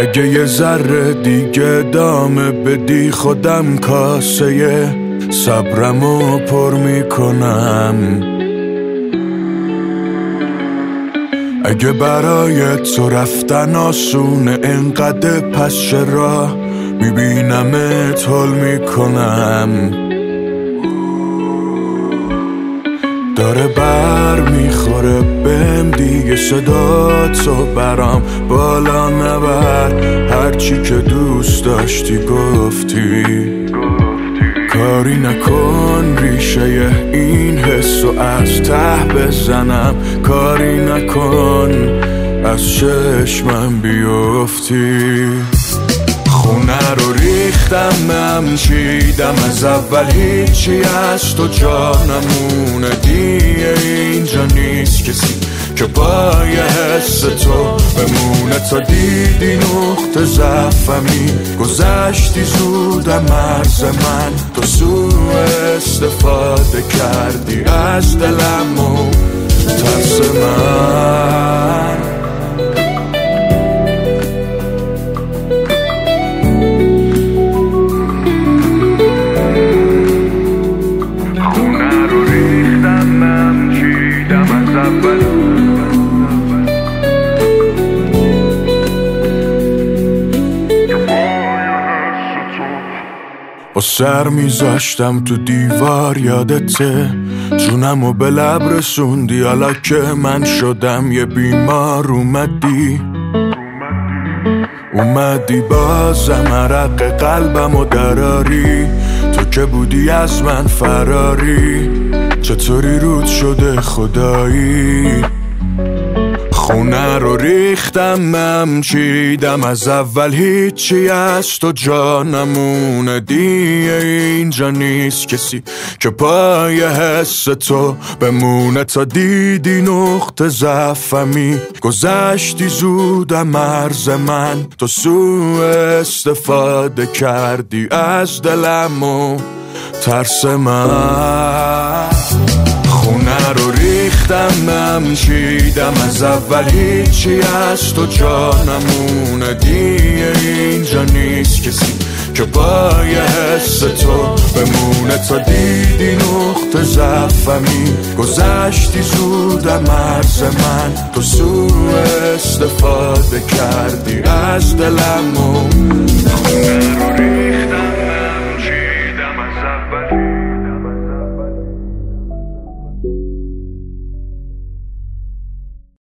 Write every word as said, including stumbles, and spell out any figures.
اگه یه ذره دیگه دامه بدی خودم کاسه صبرمو پر میکنم. اگه برای تو رفتن آسونه انقدر پس چرا میبینمت حل میکنم. داره بر میخوره بهم دیگه صدا تو برام بالا نبر. هرچی که دوست داشتی گفتی کاری نکن ریشه این حسو از ته بزنم. کاری نکن از چشمم بیفتی. خونه رو ریختم هم چیدم از اول هیچی از تو جا نمونه. دیگه اینجا نیست کسی که پای حس تو بمونه. تا دیدی نقطه ضعفمی گذشتی زودم مرز من. تو سوء استفاده کردی از دلم و ترس من. با سر میذاشتم تو دیوار یادته جونمو به لب رسوندی. حالا که من شدم یه بیمار اومدی اومدی بازم عرق قلبمو دراری. تو که بودی از من فراری چطوری رود شده خدایی. خونه رو ریختم هم چیدم از اول هیچی از تو جا نمونه. دیگه اینجا نیست کسی که پای حس تو بمونه. تا دیدی نقطه ضعفمی گذشتی زودم مرز من. تو سوء استفاده کردی از دلم و ترس من. خونه رو ریختم هم چیدم از اول هیچی از تو جا نمونه. دیگه اینجا نیست کسی که پای حس تو بمونه. تا دیدی نقطه ضعفمی گذشتی زودم مرز من. تو سوء استفاده کردی از دلم و خونه رو ریختم هم چیدم از اول